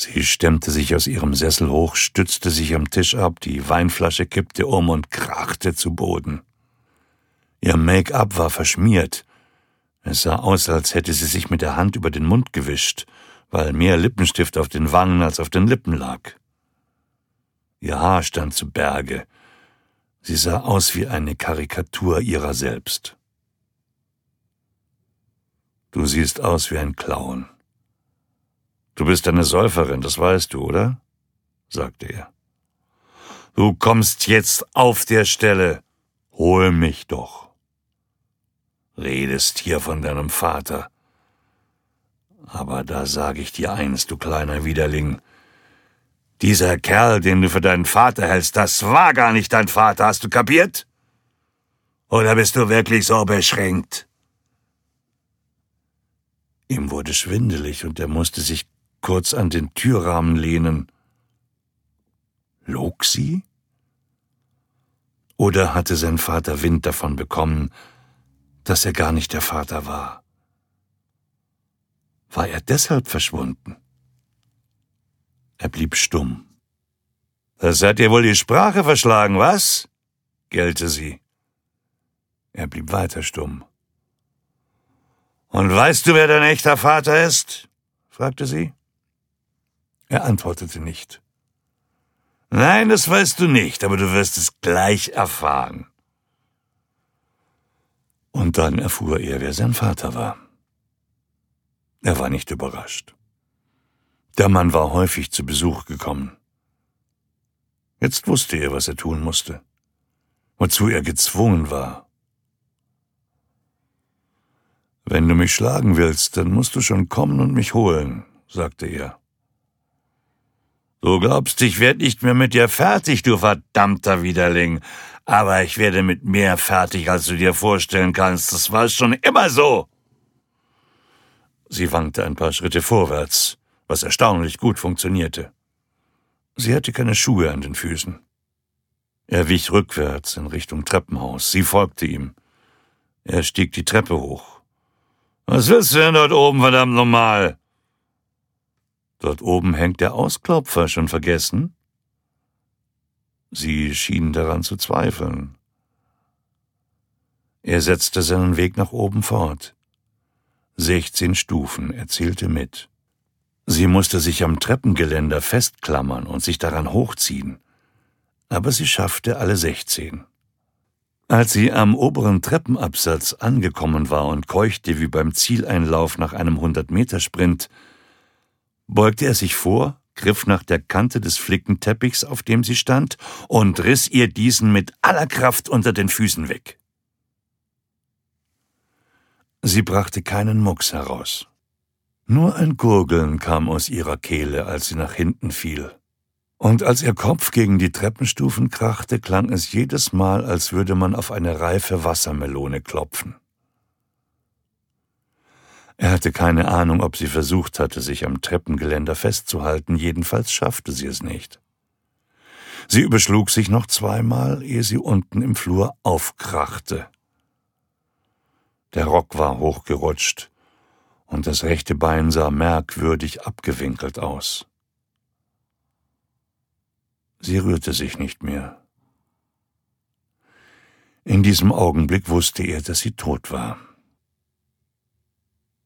Sie stemmte sich aus ihrem Sessel hoch, stützte sich am Tisch ab, die Weinflasche kippte um und krachte zu Boden. Ihr Make-up war verschmiert. Es sah aus, als hätte sie sich mit der Hand über den Mund gewischt, weil mehr Lippenstift auf den Wangen als auf den Lippen lag. Ihr Haar stand zu Berge. Sie sah aus wie eine Karikatur ihrer selbst. »Du siehst aus wie ein Clown. Du bist eine Säuferin, das weißt du, oder?« sagte er. »Du kommst jetzt auf der Stelle. Hol mich doch. Redest hier von deinem Vater. Aber da sage ich dir eins, du kleiner Widerling. Dieser Kerl, den du für deinen Vater hältst, das war gar nicht dein Vater, hast du kapiert? Oder bist du wirklich so beschränkt?« Ihm wurde schwindelig und er musste sich kurz an den Türrahmen lehnen. Log sie? Oder hatte sein Vater Wind davon bekommen, dass er gar nicht der Vater war? War er deshalb verschwunden? Er blieb stumm. »Das hat dir wohl die Sprache verschlagen, was?« gellte sie. Er blieb weiter stumm. »Und weißt du, wer dein echter Vater ist?« fragte sie. Er antwortete nicht. »Nein, das weißt du nicht, aber du wirst es gleich erfahren.« Und dann erfuhr er, wer sein Vater war. Er war nicht überrascht. Der Mann war häufig zu Besuch gekommen. Jetzt wusste er, was er tun musste, wozu er gezwungen war. »Wenn du mich schlagen willst, dann musst du schon kommen und mich holen«, sagte er. »Du glaubst, ich werde nicht mehr mit dir fertig, du verdammter Widerling. Aber ich werde mit mehr fertig, als du dir vorstellen kannst. Das war schon immer so.« Sie wankte ein paar Schritte vorwärts, was erstaunlich gut funktionierte. Sie hatte keine Schuhe an den Füßen. Er wich rückwärts in Richtung Treppenhaus. Sie folgte ihm. Er stieg die Treppe hoch. »Was willst du denn dort oben, verdammt nochmal?« »Dort oben hängt der Ausklopfer, schon vergessen?« Sie schien daran zu zweifeln. Er setzte seinen Weg nach oben fort. 16 Stufen, er zählte mit. Sie musste sich am Treppengeländer festklammern und sich daran hochziehen, aber sie schaffte alle 16. Als sie am oberen Treppenabsatz angekommen war und keuchte wie beim Zieleinlauf nach einem 100-Meter-Sprint, beugte er sich vor, griff nach der Kante des Flickenteppichs, auf dem sie stand, und riss ihr diesen mit aller Kraft unter den Füßen weg. Sie brachte keinen Mucks heraus. Nur ein Gurgeln kam aus ihrer Kehle, als sie nach hinten fiel. Und als ihr Kopf gegen die Treppenstufen krachte, klang es jedes Mal, als würde man auf eine reife Wassermelone klopfen. Er hatte keine Ahnung, ob sie versucht hatte, sich am Treppengeländer festzuhalten, jedenfalls schaffte sie es nicht. Sie überschlug sich noch zweimal, ehe sie unten im Flur aufkrachte. Der Rock war hochgerutscht, und das rechte Bein sah merkwürdig abgewinkelt aus. Sie rührte sich nicht mehr. In diesem Augenblick wusste er, dass sie tot war.